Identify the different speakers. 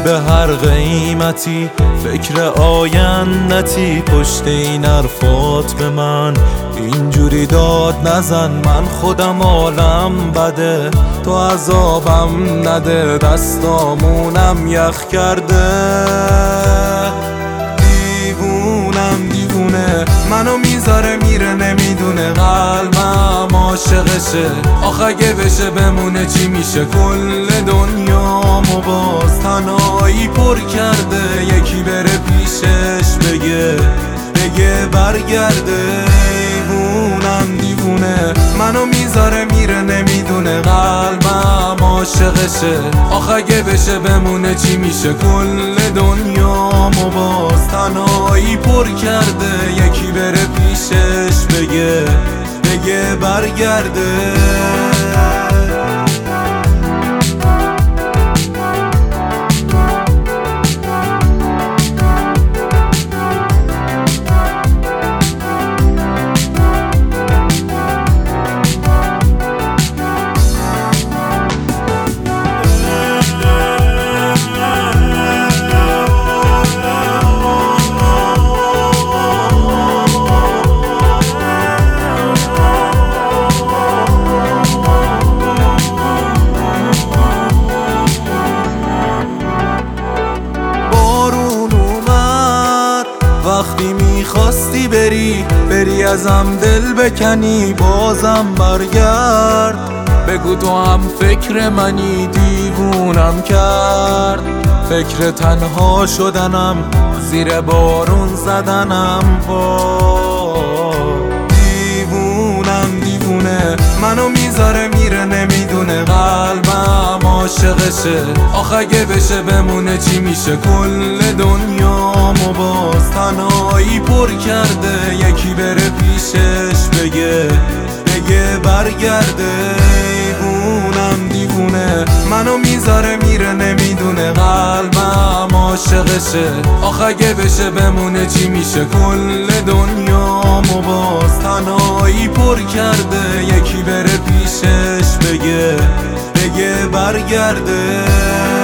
Speaker 1: به هر قیمتی، فکر آیندتی. پشت این حرفات به من اینجوری داد نزن، من خودم حالم بده تو عذابم نده. دستامونم یخ کرده، دیوونه منو میذاره میره نمیدونه. قلبم عاشقشه، آخه اگه بشه بمونه چی میشه؟ کل دنیامو باز تنهایی پر کرده. یکی بره پیشش بگه برگرده. دیوونه منو میذاره میره نمیدونه. قلبم عاشقشه، آخه اگه بشه بمونه چی میشه؟ کل دنیامو باز تنهایی پر کرده. یکی بره پیشش بگه برگرده. وقتی میخواستی بری ازم دل بکنی، بازم برگرد بگو تو هم فکر منی. دیوونم کرد فکر تنها شدنم، زیر بارون زدنم. دیوونه منو میذاره میره نمیدونه. قلبم عاشقشه، آخه اگه بشه بمونه چی میشه؟ کل دنیامو باز تنهایی پر کرده. یکی بره پیشش بگه برگرده. دیوونه منو میذاره میره نمیدونه. قلبم عاشقشه، آخه اگه بشه بمونه چی میشه؟ کل دنیامو باز تنهایی پر کرده. یکی بره پیشش بگه برگرده.